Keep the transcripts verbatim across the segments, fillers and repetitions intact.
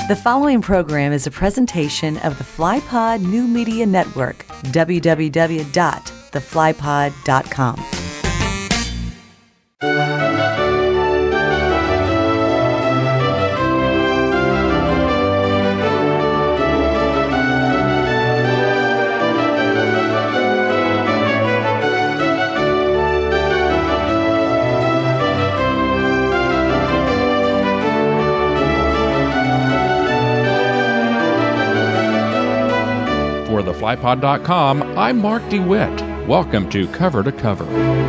The following program is a presentation of the FlyPod New Media Network, w w w dot the fly pod dot com. For the fly pod dot com, I'm Mark DeWitt. Welcome to Cover to Cover.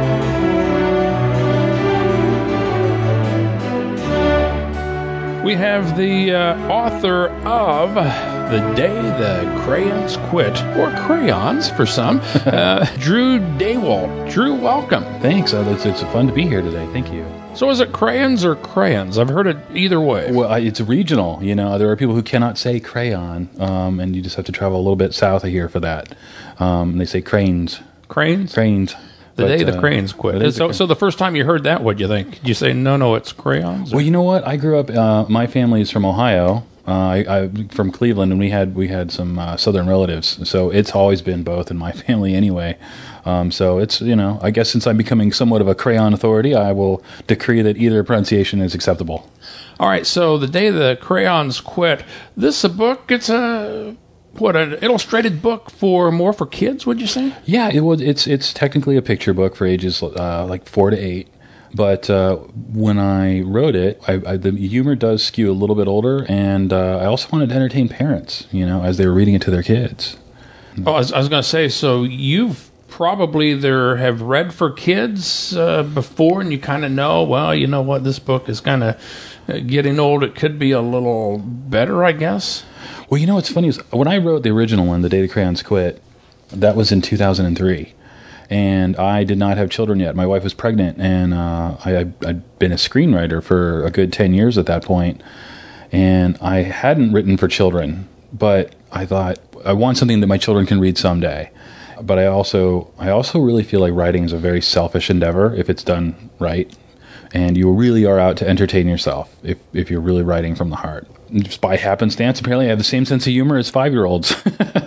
We have the uh, author of The Day the Crayons Quit, or Crayons for some, uh, Drew Daywalt. Drew, welcome. Thanks. Uh, it's, it's fun to be here today. Thank you. So is it crayons or crayons? I've heard it either way. Well, I- it's regional. You know, there are people who cannot say crayon, um, and you just have to travel a little bit south of here for that. Um, and they say cranes. Cranes? Cranes. The But, day the uh, crayons quit. the day So, the- so the first time you heard that, what'd you think? Did you say, no, no, it's crayons? or- Well, you know what? I grew up. Uh, my family is from Ohio. Uh, I, I from Cleveland, and we had we had some uh, southern relatives. So it's always been both in my family, anyway. Um, so it's you know, I guess since I'm becoming somewhat of a crayon authority, I will decree that either pronunciation is acceptable. All right, so The Day the Crayons Quit. This a book, it's a, what, an illustrated book for more for kids, would you say? Yeah, it was. It's it's technically a picture book for ages uh, like four to eight. But uh, when I wrote it, I, I, the humor does skew a little bit older, and uh, I also wanted to entertain parents, you know, as they were reading it to their kids. Oh, I was, I was going to say, so you've probably either have read for kids uh, before, and you kind of know, well, you know what, this book is kind of uh, getting old. It could be a little better, I guess. Well, you know what's funny is when I wrote the original one, The Day the Crayons Quit, that was in two thousand three. And I did not have children yet. My wife was pregnant, and uh, I, I'd been a screenwriter for a good ten years at that point. And I hadn't written for children, but I thought, I want something that my children can read someday. But I also, I also really feel like writing is a very selfish endeavor if it's done right. And you really are out to entertain yourself if, if you're really writing from the heart. Just by happenstance, apparently I have the same sense of humor as five-year-olds.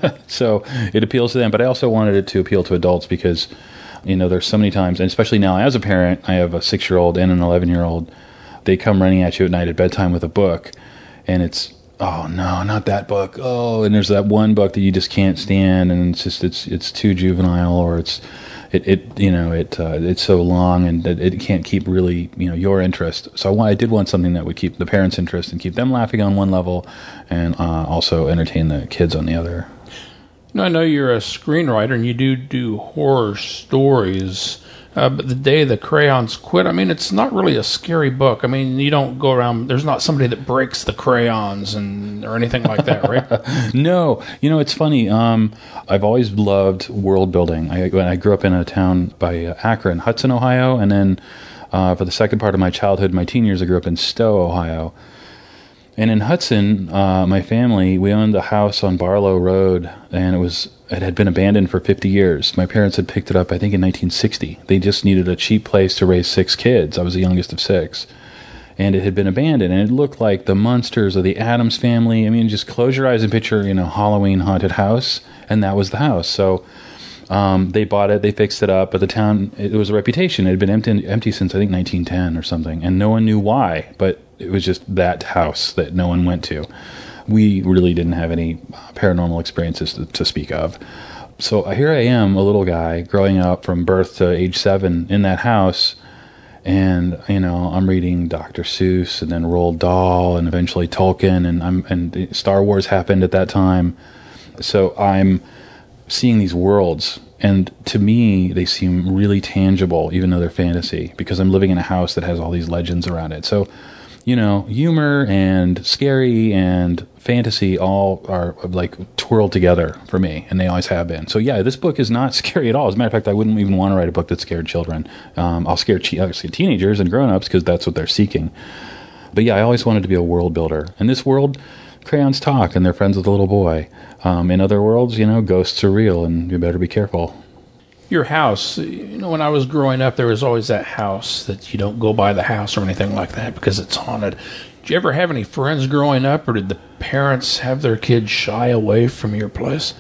So it appeals to them. But I also wanted it to appeal to adults because, you know, there's so many times, and especially now as a parent, I have a six-year-old and an eleven-year-old. They come running at you at night at bedtime with a book, and it's, oh, no, not that book. Oh, and there's that one book that you just can't stand, and it's just, it's it's too juvenile, or it's... It, it you know it uh, it's so long and it, it can't keep really you know your interest. So I, want, I did want something that would keep the parents' interest and keep them laughing on one level, and uh, also entertain the kids on the other. Now, I know you're a screenwriter and you do do horror stories, uh, but The Day the Crayons Quit, I mean, it's not really a scary book. I mean, you don't go around, there's not somebody that breaks the crayons and or anything like that, right? No, you know, it's funny. Um, I've always loved world building. I, when I grew up in a town by uh, Akron, Hudson, Ohio, and then uh, for the second part of my childhood, my teen years, I grew up in Stowe, Ohio. And in Hudson, uh, my family, we owned a house on Barlow Road, and it was it had been abandoned for fifty years. My parents had picked it up, I think, in nineteen sixty. They just needed a cheap place to raise six kids. I was the youngest of six. And it had been abandoned, and it looked like the Munsters or the Addams Family. I mean, just close your eyes and picture, you know, Halloween haunted house, and that was the house. So um, they bought it, they fixed it up, but the town, it was a reputation. It had been empty, empty since, I think, nineteen ten or something, and no one knew why, but it was just that house that no one went to. We really didn't have any paranormal experiences to, to speak of. So here I am, a little guy, growing up from birth to age seven in that house, and, you know, I'm reading Doctor Seuss and then Roald Dahl and eventually Tolkien, and I'm and Star Wars happened at that time. So I'm seeing these worlds, and to me, they seem really tangible, even though they're fantasy, because I'm living in a house that has all these legends around it. So, you know, humor and scary and fantasy all are like twirled together for me, and they always have been. So yeah, this book is not scary at all. As a matter of fact, I wouldn't even want to write a book that scared children. Um, I'll scare che- obviously teenagers and grown-ups because that's what they're seeking. But yeah, I always wanted to be a world builder. In this world, crayons talk and they're friends with a little boy. Um, in other worlds, you know, ghosts are real and you better be careful. Your house, you know, when I was growing up, there was always that house that you don't go by the house or anything like that because it's haunted. Did you ever have any friends growing up, or did the parents have their kids shy away from your place?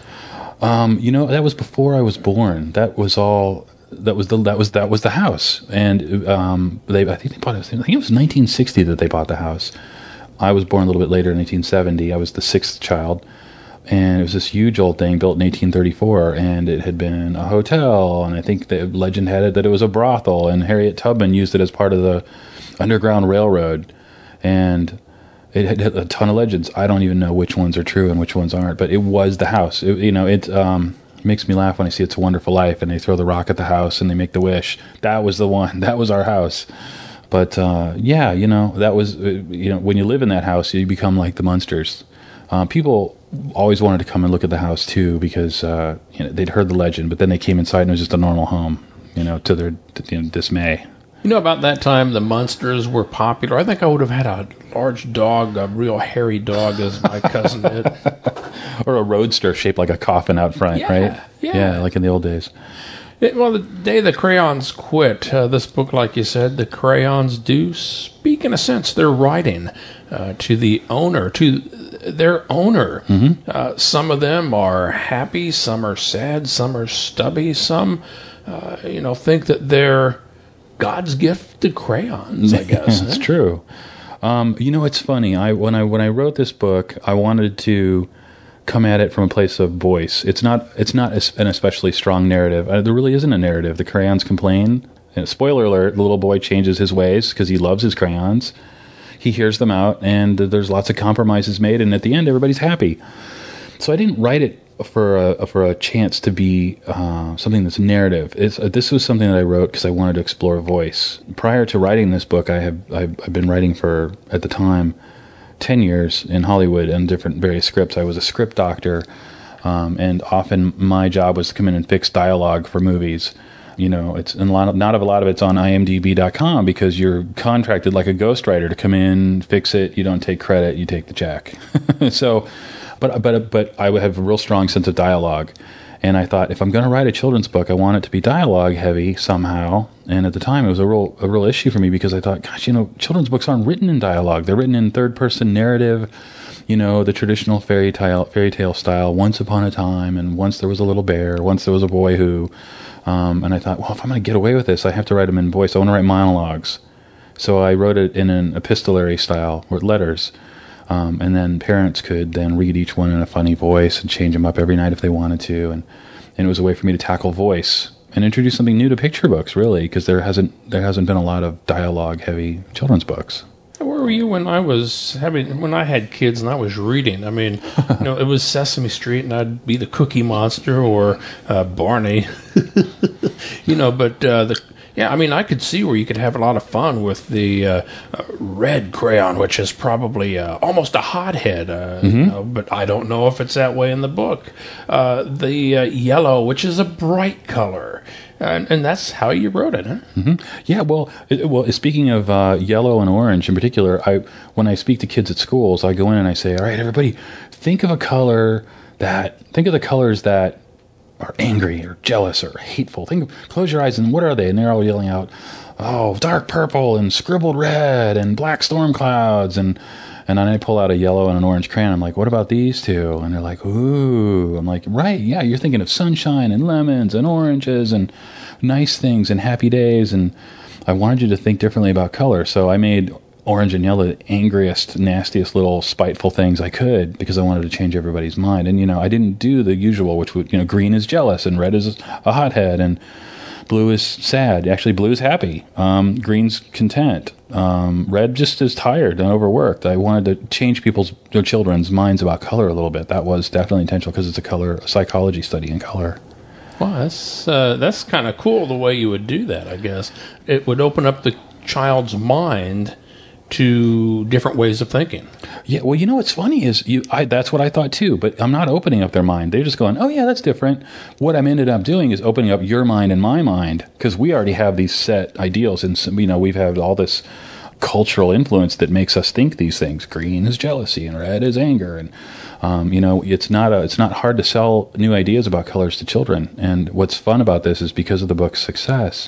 Um, you know, that was before I was born. That was all. That was the that was that was the house, and um, they I think they bought it. I think it was nineteen sixty that they bought the house. I was born a little bit later in nineteen seventy. I was the sixth child, and it was this huge old thing built in eighteen thirty-four, and it had been a hotel, and I think the legend had it that it was a brothel, and Harriet Tubman used it as part of the Underground Railroad. And it had a ton of legends. I don't even know which ones are true and which ones aren't, but it was the house. It, you know, it um, makes me laugh when I see It's a Wonderful Life and they throw the rock at the house and they make the wish. That was the one. That was our house. But uh, yeah, you know, that was, you know, when you live in that house, you become like the Munsters. Uh, people always wanted to come and look at the house too because uh, you know, they'd heard the legend, but then they came inside and it was just a normal home, you know, to their you know, dismay. You know, about that time, the Munsters were popular. I think I would have had a large dog, a real hairy dog, as my cousin did. Or a roadster shaped like a coffin out front, yeah, right? Yeah, yeah, like in the old days. It, well, the day the crayons quit, uh, this book, like you said, the crayons do speak, in a sense, their writing uh, to the owner, to their owner. Mm-hmm. Uh, some of them are happy, some are sad, some are stubby, some, uh, you know, think that they're God's gift to crayons, I guess. That's true. Um, you know, it's funny. I when I when I wrote this book, I wanted to come at it from a place of voice. It's not it's not an especially strong narrative. Uh, there really isn't a narrative. The crayons complain. And spoiler alert: the little boy changes his ways because he loves his crayons. He hears them out, and there's lots of compromises made, and at the end, everybody's happy. So I didn't write it for a for a chance to be uh, something that's narrative. It's, uh, this was something that I wrote because I wanted to explore voice. Prior to writing this book, I have I've, I've been writing for, at the time, ten years in Hollywood and different various scripts. I was a script doctor, um, and often my job was to come in and fix dialogue for movies. You know, it's and a lot of, not a lot of it's on I M D B dot com because you're contracted like a ghostwriter to come in, fix it. You don't take credit, you take the check. so. But but but I would have a real strong sense of dialogue, and I thought if I'm going to write a children's book, I want it to be dialogue heavy somehow. And at the time, it was a real a real issue for me because I thought, gosh, you know, children's books aren't written in dialogue; they're written in third person narrative, you know, the traditional fairy tale fairy tale style. Once upon a time, and once there was a little bear, once there was a boy who, um, and I thought, well, if I'm going to get away with this, I have to write them in voice. I want to write monologues, so I wrote it in an epistolary style with letters. Um, and then parents could then read each one in a funny voice and change them up every night if they wanted to. And, and it was a way for me to tackle voice and introduce something new to picture books, really, because there hasn't there hasn't been a lot of dialogue-heavy children's books. Where were you when I was having when I had kids and I was reading? I mean, you know, it was Sesame Street, and I'd be the Cookie Monster or uh, Barney, you know. But uh, the yeah, I mean, I could see where you could have a lot of fun with the uh, uh, red crayon, which is probably uh, almost a hothead, uh, mm-hmm. you know, but I don't know if it's that way in the book. Uh, the uh, yellow, which is a bright color. And, and that's how you wrote it, huh? Mm-hmm. Yeah, well, it, well. Speaking of uh, yellow and orange in particular, I when I speak to kids at schools, I go in and I say, "All right, everybody, think of a color that think of the colors that are angry or jealous or hateful. Think, of, close your eyes, and what are they?" And they're all yelling out, "Oh, dark purple and scribbled red and black storm clouds." And and then I pull out a yellow and an orange crayon. I'm like, "What about these two?" And they're like, "Ooh." I'm like, "Right, yeah, you're thinking of sunshine and lemons and oranges and nice things and happy days." And I wanted you to think differently about color. So I made orange and yellow the angriest, nastiest little spiteful things I could because I wanted to change everybody's mind. And, you know, I didn't do the usual, which would, you know, green is jealous and red is a hothead and blue is sad. Actually, blue is happy. Um, green's content. Um, red just is tired and overworked. I wanted to change people's, their children's minds about color a little bit. That was definitely intentional because it's a color, a psychology study in color. Well, that's uh, that's kind of cool the way you would do that, I guess. It would open up the child's mind to different ways of thinking. Yeah, well, you know what's funny is you. I, that's what I thought too, but I'm not opening up their mind. They're just going, "Oh yeah, that's different." What I'm ended up doing is opening up your mind and my mind because we already have these set ideals, and you know we've had all this cultural influence that makes us think these things. Green is jealousy, and red is anger, and um, you know it's not a, it's not hard to sell new ideas about colors to children. And what's fun about this is because of the book's success,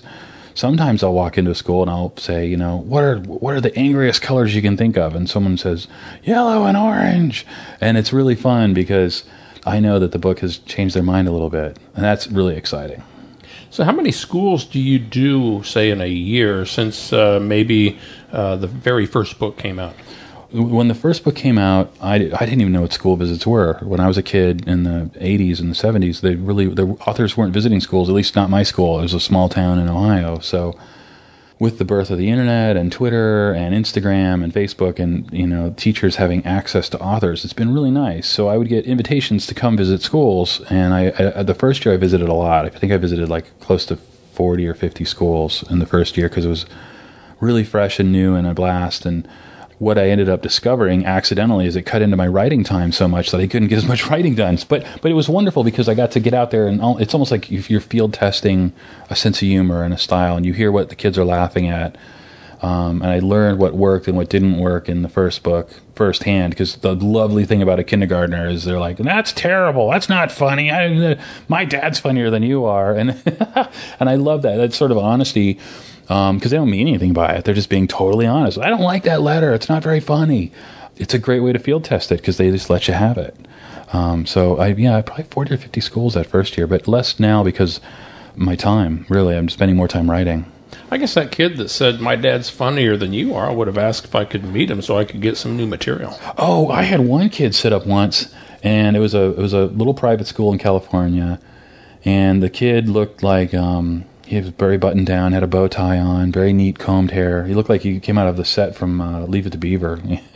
sometimes I'll walk into a school and I'll say, you know, what are what are the angriest colors you can think of? And someone says, yellow and orange. And it's really fun because I know that the book has changed their mind a little bit. And that's really exciting. So how many schools do you do, say, in a year since uh, maybe uh, the very first book came out? When the first book came out, I, I didn't even know what school visits were. When I was a kid in the eighties and the seventies, they really the authors weren't visiting schools, at least not my school. It was a small town in Ohio. So with the birth of the internet and Twitter and Instagram and Facebook and, you know, teachers having access to authors, it's been really nice. So I would get invitations to come visit schools, and I, I the first year I visited a lot. I think I visited like close to forty or fifty schools in the first year because it was really fresh and new and a blast. And what I ended up discovering accidentally is it cut into my writing time so much that I couldn't get as much writing done. But but it was wonderful because I got to get out there, and all, it's almost like if you're field testing a sense of humor and a style, and you hear what the kids are laughing at. Um, and I learned what worked and what didn't work in the first book firsthand, because the lovely thing about a kindergartner is they're like, that's terrible. That's not funny. I, uh, my dad's funnier than you are. And and I love that. That's sort of honesty. Because um, they don't mean anything by it. They're just being totally honest. I don't like that letter. It's not very funny. It's a great way to field test it because they just let you have it. Um, so, I yeah, probably forty or fifty schools that first year, but less now because my time, really. I'm spending more time writing. I guess that kid that said, my dad's funnier than you are, I would have asked if I could meet him so I could get some new material. Oh, I had one kid sit up once, and it was a it was a little private school in California, and the kid looked like... Um, He was very buttoned down, had a bow tie on, very neat combed hair. He looked like he came out of the set from uh, Leave It to Beaver.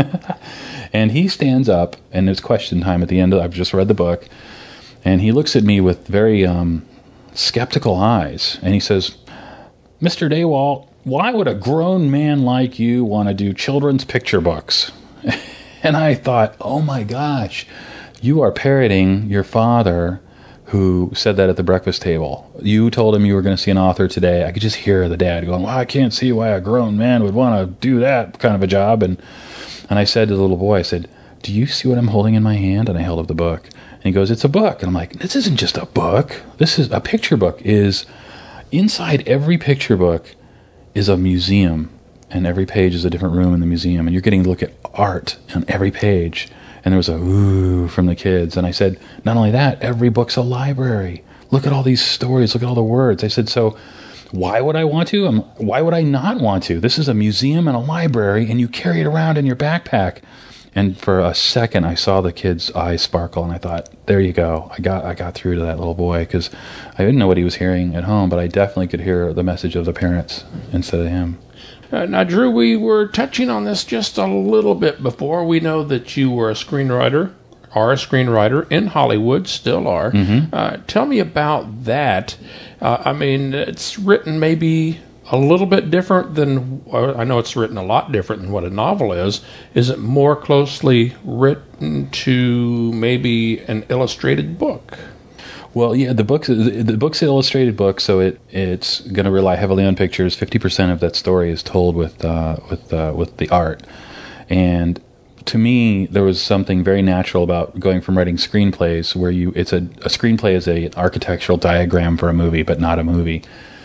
And he stands up, and it's question time at the end. I've just read the book. And he looks at me with very um, skeptical eyes. And he says, Mister Daywalt, why would a grown man like you want to do children's picture books? And I thought, oh my gosh, you are parroting your father, who said that at the breakfast table. You told him you were going to see an author today. I could just hear the dad going, well, I can't see why a grown man would want to do that kind of a job. And and I said to the little boy, I said, do you see what I'm holding in my hand? And I held up the book. And he goes, it's a book. And I'm like, this isn't just a book. This is a picture book. Is inside every picture book is a museum. And every page is a different room in the museum. And you're getting to look at art on every page. And there was a ooh from the kids. And I said, not only that, every book's a library. Look at all these stories. Look at all the words. I said, so why would I want to? Um, why would I not want to? This is a museum and a library, and you carry it around in your backpack. And for a second, I saw the kid's eyes sparkle, and I thought, there you go. I got I got through to that little boy, because I didn't know what he was hearing at home, but I definitely could hear the message of the parents instead of him. Uh, now, Drew, we were touching on this just a little bit before. We know that you were a screenwriter, are a screenwriter in Hollywood, still are. Mm-hmm. Uh, tell me about that. Uh, I mean, it's written maybe a little bit different than, uh, I know it's written a lot different than what a novel is. Is it more closely written to maybe an illustrated book? Well, yeah, the book's the book's an illustrated book, so it it's going to rely heavily on pictures. Fifty percent of that story is told with uh, with uh, with the art, and to me, there was something very natural about going from writing screenplays, where you it's a, a screenplay is a an architectural diagram for a movie, but not a movie,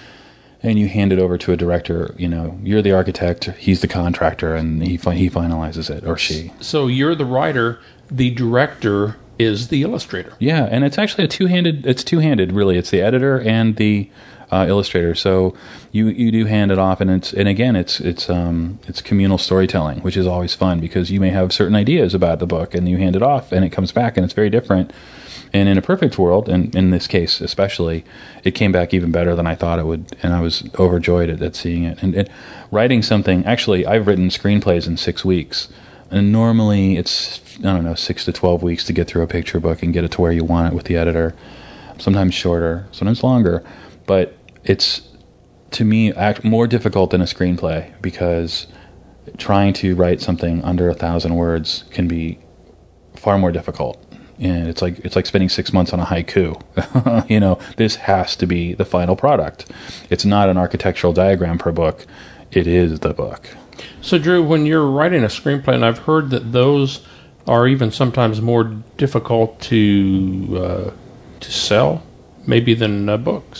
and you hand it over to a director. You know, you're the architect, he's the contractor, and he he finalizes it, or she. So you're the writer, the director is the illustrator. Yeah, and it's actually a two-handed, it's two-handed, really. It's the editor and the uh, illustrator. So you you do hand it off, and it's and again, it's it's um it's communal storytelling, which is always fun, because you may have certain ideas about the book, and you hand it off, and it comes back, and it's very different. And in a perfect world, and in this case especially, it came back even better than I thought it would, and I was overjoyed at, at seeing it. And, and writing something, actually, I've written screenplays in six weeks. And normally it's, I don't know, six to twelve weeks to get through a picture book and get it to where you want it with the editor. Sometimes shorter, sometimes longer. But it's, to me, act more difficult than a screenplay, because trying to write something under a thousand words can be far more difficult. And it's like it's like spending six months on a haiku. You know, this has to be the final product. It's not an architectural diagram per book. It is the book. So, Drew, when you're writing a screenplay, and I've heard that those are even sometimes more difficult to uh, to sell, maybe than uh, books.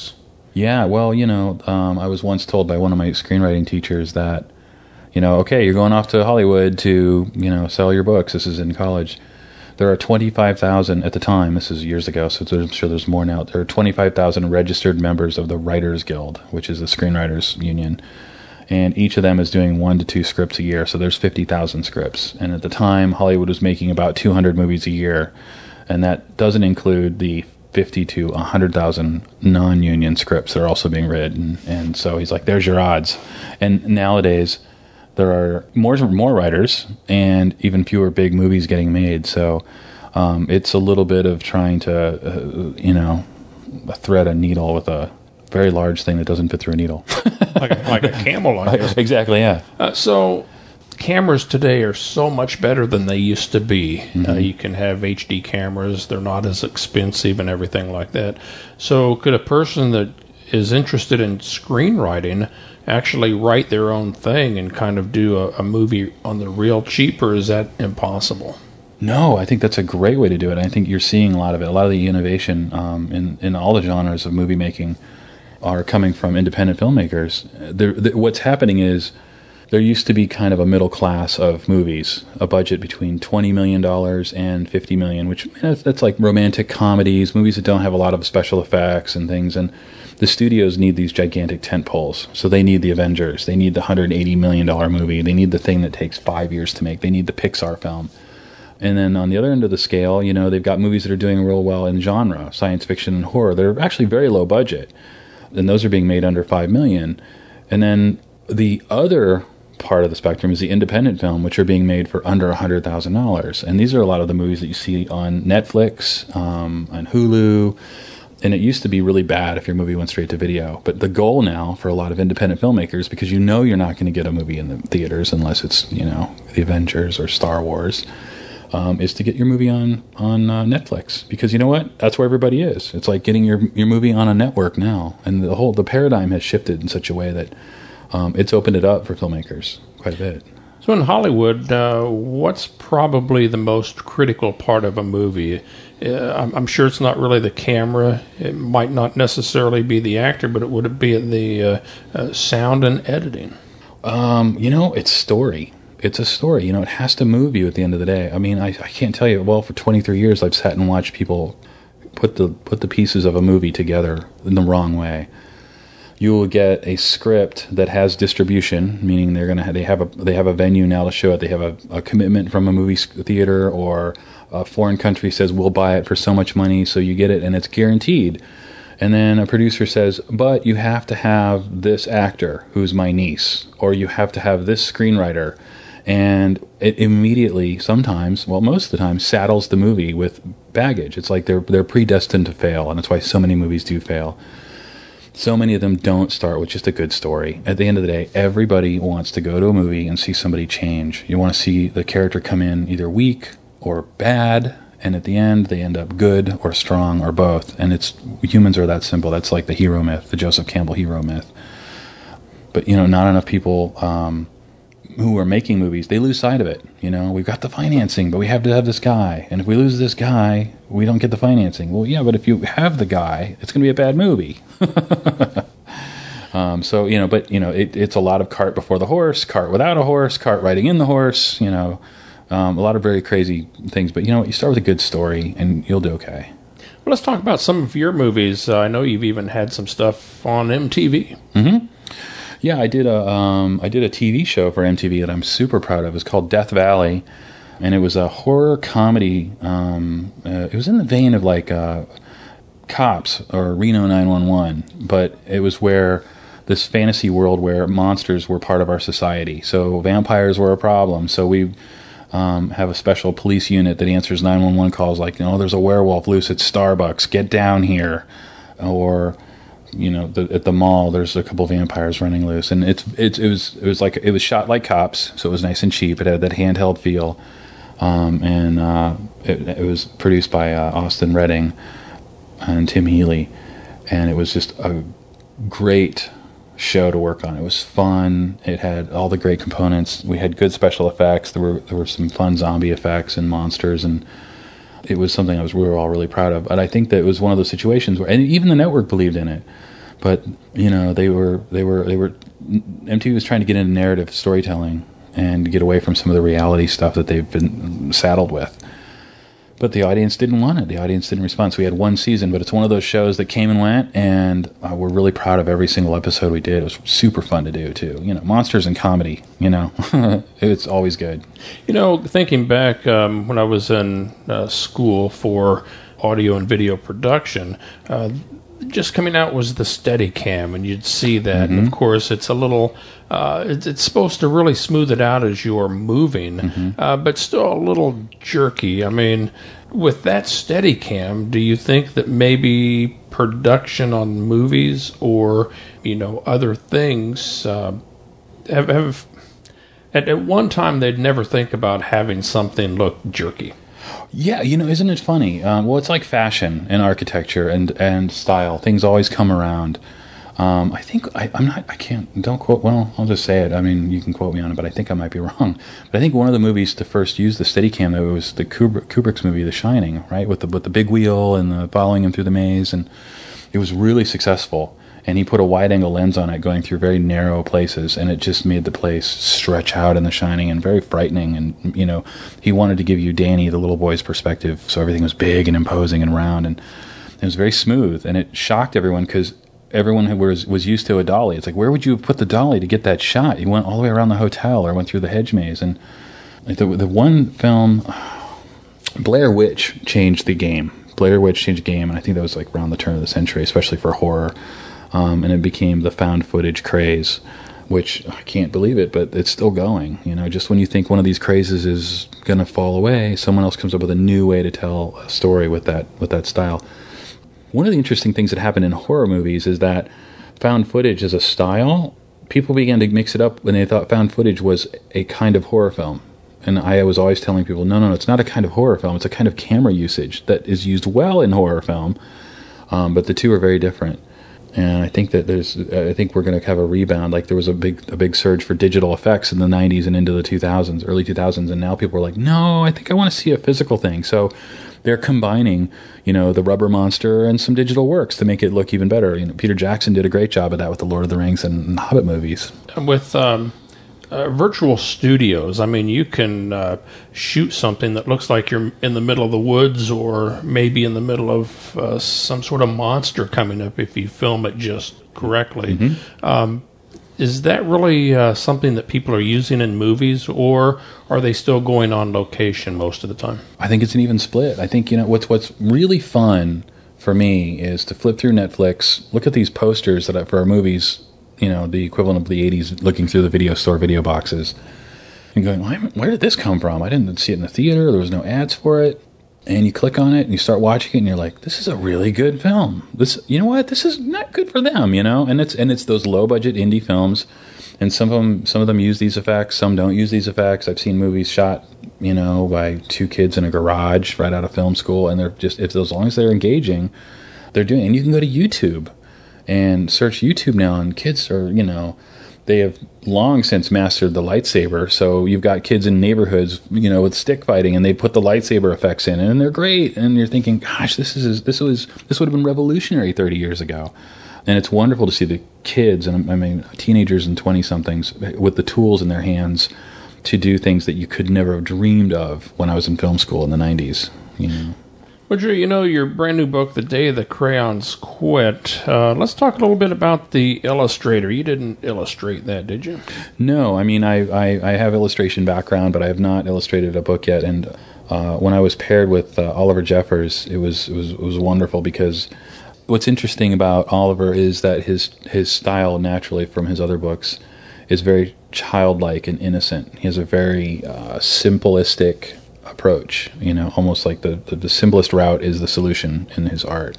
Yeah, well, you know, um, I was once told by one of my screenwriting teachers that, you know, okay, you're going off to Hollywood to, you know, sell your books. This is in college. There are twenty-five thousand at the time. This is years ago, so I'm sure there's more now. There are twenty-five thousand registered members of the Writers Guild, which is the screenwriters union. And each of them is doing one to two scripts a year, so there's fifty thousand scripts. And at the time, Hollywood was making about two hundred movies a year, and that doesn't include the fifty to one hundred thousand non-union scripts that are also being written. And so he's like, there's your odds. And nowadays, there are more more writers and even fewer big movies getting made. So um, it's a little bit of trying to, uh, you know, thread a needle with a very large thing that doesn't fit through a needle. like, a, like a camel, I guess. Exactly, yeah. Uh, so cameras today are so much better than they used to be. Mm-hmm. Uh, you can have H D cameras. They're not as expensive and everything like that. So could a person that is interested in screenwriting actually write their own thing and kind of do a, a movie on the real cheap, or is that impossible? No, I think that's a great way to do it. I think you're seeing a lot of it. A lot of the innovation um, in, in all the genres of movie making are coming from independent filmmakers. They're, they're, what's happening is there used to be kind of a middle class of movies, a budget between twenty million dollars and fifty million dollars, which that's, that's like romantic comedies, movies that don't have a lot of special effects and things. And the studios need these gigantic tent poles. So they need the Avengers. They need the one hundred eighty million dollars movie. They need the thing that takes five years to make. They need the Pixar film. And then on the other end of the scale, you know, they've got movies that are doing real well in genre, science fiction and horror. They're actually very low budget. And those are being made under five million dollars. And then the other part of the spectrum is the independent film, which are being made for under one hundred thousand dollars. And these are a lot of the movies that you see on Netflix, um, on Hulu. And it used to be really bad if your movie went straight to video. But the goal now for a lot of independent filmmakers, because you know you're not going to get a movie in the theaters unless it's, you know, The Avengers or Star Wars, um, is to get your movie on, on uh, Netflix. Because you know what? That's where everybody is. It's like getting your your movie on a network now. And the whole the paradigm has shifted in such a way that um, it's opened it up for filmmakers quite a bit. So in Hollywood, uh, what's probably the most critical part of a movie? Uh, I'm, I'm sure it's not really the camera. It might not necessarily be the actor, but it would be the uh, uh, sound and editing. Um, you know, it's story. It's a story. You know, it has to move you at the end of the day. I mean, I, I can't tell you. Well, for twenty-three years, I've sat and watched people put the put the pieces of a movie together in the wrong way. You will get a script that has distribution, meaning they're gonna have, they have a they have a venue now to show it. They have a, a commitment from a movie theater, or a foreign country says we'll buy it for so much money, so you get it and it's guaranteed. And then a producer says, but you have to have this actor who's my niece, or you have to have this screenwriter, and it immediately, sometimes, well, most of the time, saddles the movie with baggage. It's like they're they're predestined to fail, and that's why so many movies do fail. So many of them don't start with just a good story. At the end of the day, everybody wants to go to a movie and see somebody change. You want to see the character come in either weak or bad, and at the end, they end up good or strong or both. And it's humans are that simple. That's like the hero myth, the Joseph Campbell hero myth. But, you know, not enough people um, who are making movies, they lose sight of it. You know, we've got the financing, but we have to have this guy. And if we lose this guy, we don't get the financing. Well, yeah, but if you have the guy, it's going to be a bad movie. um, so, you know, but, you know, it, it's a lot of cart before the horse, cart without a horse, cart riding in the horse, you know, um, a lot of very crazy things. But, you know, you start with a good story and you'll do okay. Well, let's talk about some of your movies. Uh, I know you've even had some stuff on M T V. Mm-hmm. Yeah, I did a um, I did a T V show for M T V that I'm super proud of. It's called Death Valley, and it was a horror comedy. Um, uh, it was in the vein of like uh, Cops or Reno nine one one, but it was where this fantasy world where monsters were part of our society. So vampires were a problem. So we um, have a special police unit that answers nine one one calls, like, you know, there's a werewolf loose at Starbucks. Get down here, or you know, the, at the mall, there's a couple vampires running loose, and it's it's it was it was like it was shot like Cops, so it was nice and cheap. It had that handheld feel, um, and uh, it, it was produced by uh, Austin Redding and Tim Healy, and it was just a great show to work on. It was fun. It had all the great components. We had good special effects. There were there were some fun zombie effects and monsters, and it was something I was we were all really proud of. But I think that it was one of those situations where, and even the network believed in it, But you know, they were they were they were M T V was trying to get into narrative storytelling and get away from some of the reality stuff that they've been saddled with. But the audience didn't want it. The audience didn't respond. So we had one season, but it's one of those shows that came and went, and uh, we're really proud of every single episode we did. It was super fun to do, too. You know, monsters and comedy, you know, it's always good. You know, thinking back um, when I was in uh, school for audio and video production, uh, just coming out was the Steadicam, and you'd see that. Mm-hmm. And of course, it's a little, uh, it's, it's supposed to really smooth it out as you're moving, mm-hmm. uh, but still a little jerky. I mean, with that Steadicam, do you think that maybe production on movies or, you know, other things uh, have, have at, at one time they'd never think about having something look jerky? Yeah, you know, isn't it funny? Um, well, it's like fashion and architecture and, and style. Things always come around. Um, I think I, I'm not. I can't. Don't quote. Well, I'll just say it. I mean, you can quote me on it, but I think I might be wrong. But I think one of the movies to first use the Steadicam, though, was the Kubrick, Kubrick's movie, The Shining, right, with the with the big wheel and the following him through the maze, and it was really successful. And he put a wide-angle lens on it, going through very narrow places, and it just made the place stretch out in The Shining and very frightening. And, you know, he wanted to give you Danny, the little boy's perspective, so everything was big and imposing and round, and it was very smooth. And it shocked everyone because everyone was was used to a dolly. It's like, where would you put the dolly to get that shot? You went all the way around the hotel or went through the hedge maze. And the, the one film, Blair Witch, changed the game. Blair Witch changed the game, and I think that was like around the turn of the century, especially for horror. Um, and it became the found footage craze, which I can't believe it, but it's still going. You know, just when you think one of these crazes is going to fall away, someone else comes up with a new way to tell a story with that with that style. One of the interesting things that happened in horror movies is that found footage as a style, people began to mix it up when they thought found footage was a kind of horror film. And I was always telling people, no, no, no, it's not a kind of horror film. It's a kind of camera usage that is used well in horror film, um, but the two are very different. And I think that there's, I think we're going to have a rebound. Like there was a big, a big surge for digital effects in the nineties and into the two thousands, early two thousands, and now people are like, no, I think I want to see a physical thing. So they're combining, you know, the rubber monster and some digital works to make it look even better. You know, Peter Jackson did a great job of that with the Lord of the Rings and Hobbit movies. With um, uh, virtual studios, I mean, you can uh, shoot something that looks like you're in the middle of the woods or maybe in the middle of uh, some sort of monster coming up if you film it just correctly. Mm-hmm. Um, is that really uh, something that people are using in movies, or are they still going on location most of the time? I think it's an even split. I think, you know, what's what's really fun for me is to flip through Netflix, look at these posters that I, for our movies, you know, the equivalent of the eighties, looking through the video store video boxes and going, where did this come from? I didn't see it in the theater. There was no ads for it. And you click on it and you start watching it and you're like, this is a really good film. This, you know what? This is not good for them, you know? And it's, and it's those low budget indie films. And some of them, some of them use these effects. Some don't use these effects. I've seen movies shot, you know, by two kids in a garage right out of film school. And they're just, if as long as they're engaging, they're doing, and you can go to YouTube and search YouTube now, and kids are, you know, they have long since mastered the lightsaber. So you've got kids in neighborhoods, you know, with stick fighting, and they put the lightsaber effects in, and they're great. And you're thinking, gosh, this is this was this would have been revolutionary thirty years ago. And it's wonderful to see the kids, and I mean teenagers and twenty somethings, with the tools in their hands to do things that you could never have dreamed of when I was in film school in the nineties. You know. Well, Drew, you know, your brand new book, The Day the Crayons Quit. Uh, let's talk a little bit about the illustrator. You didn't illustrate that, did you? No, I mean, I, I, I have illustration background, but I have not illustrated a book yet. And uh, when I was paired with uh, Oliver Jeffers, it was, it was it was wonderful, because what's interesting about Oliver is that his his style, naturally from his other books, is very childlike and innocent. He has a very uh, simplistic approach, you know, almost like the, the, the simplest route is the solution in his art.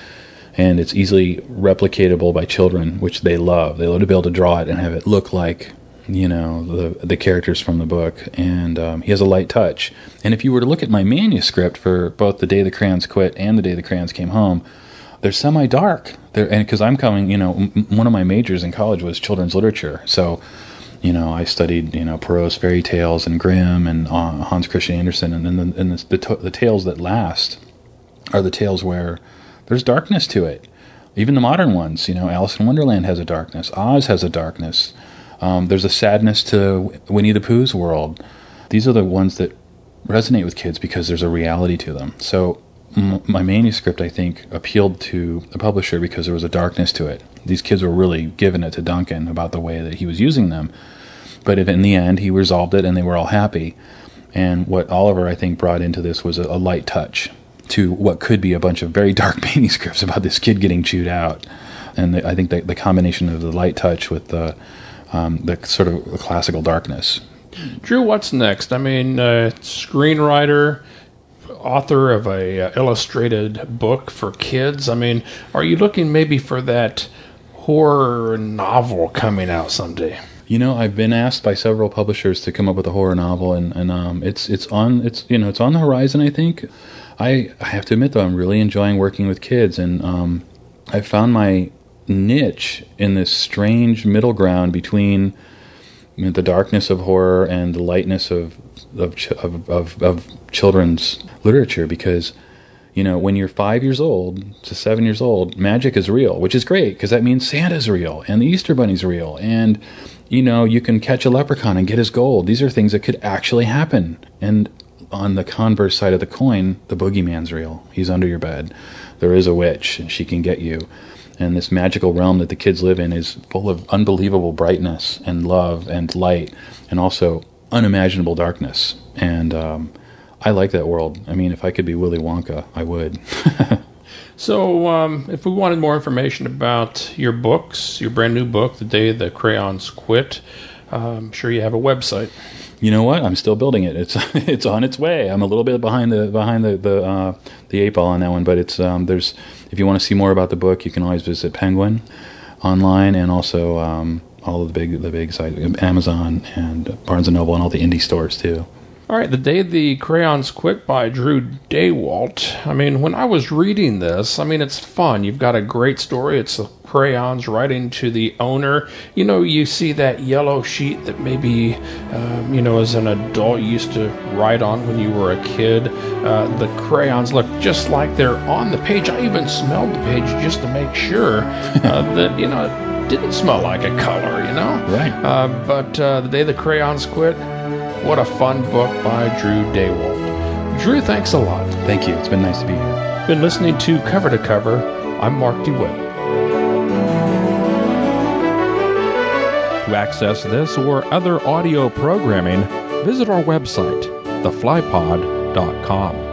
And it's easily replicatable by children, which they love. They love to be able to draw it and have it look like, you know, the the characters from the book. And um, he has a light touch. And if you were to look at my manuscript for both The Day the Crayons Quit and The Day the Crayons Came Home, they're semi-dark. They're, and because I'm coming, you know, m- one of my majors in college was children's literature. So, you know, I studied, you know, Perrault's fairy tales and Grimm and uh, Hans Christian Andersen, and then the, and the, the, the tales that last are the tales where there's darkness to it. even the modern ones. You know, Alice in Wonderland has a darkness. Oz has a darkness. Um, there's a sadness to Winnie the Pooh's world. These are the ones that resonate with kids because there's a reality to them. So m- my manuscript, I think, appealed to the publisher because there was a darkness to it. These kids were really giving it to Duncan about the way that he was using them. But if in the end, he resolved it and they were all happy. And what Oliver, I think, brought into this was a, a light touch to what could be a bunch of very dark manuscripts about this kid getting chewed out. And the, I think the, the combination of the light touch with the, um, the sort of classical darkness. Drew, what's next? I mean, uh, screenwriter, author of a uh, illustrated book for kids. I mean, are you looking maybe for that horror novel coming out someday? You know, I've been asked by several publishers to come up with a horror novel, and, and um, it's it's on it's you know it's on the horizon. I think. I I have to admit though, I'm really enjoying working with kids, and um, I found my niche in this strange middle ground between you know, the darkness of horror and the lightness of of, ch- of of of children's literature. Because you know, when you're five years old to seven years old, magic is real, which is great because that means Santa's real and the Easter Bunny's real, and you know, you can catch a leprechaun and get his gold. These are things that could actually happen. And on the converse side of the coin, the boogeyman's real. He's under your bed. There is a witch, and she can get you. And this magical realm that the kids live in is full of unbelievable brightness and love and light, and also unimaginable darkness. And um, I like that world. I mean, if I could be Willy Wonka, I would. So, um, if we wanted more information about your books, your brand new book, The Day the Crayons Quit, uh, I'm sure you have a website. You know what? I'm still building it. It's it's on its way. I'm a little bit behind the behind the the, uh, the eight ball on that one, but it's um, there's if you want to see more about the book, you can always visit Penguin online, and also um, all of the big the big sites, Amazon and Barnes and Noble, and all the indie stores too. All right, The Day the Crayons Quit by Drew Daywalt. I mean, when I was reading this, I mean, it's fun. You've got a great story. It's the crayons writing to the owner. You know, you see that yellow sheet that maybe, um, you know, as an adult you used to write on when you were a kid. Uh, the crayons look just like they're on the page. I even smelled the page just to make sure uh, that, you know, it didn't smell like a color, you know? Right. Uh, but uh, The Day the Crayons Quit, what a fun book by Drew Daywalt. Drew, thanks a lot. Thank you. It's been nice to be here. Been listening to Cover to Cover. I'm Mark DeWitt. To access this or other audio programming, visit our website, the fly pod dot com.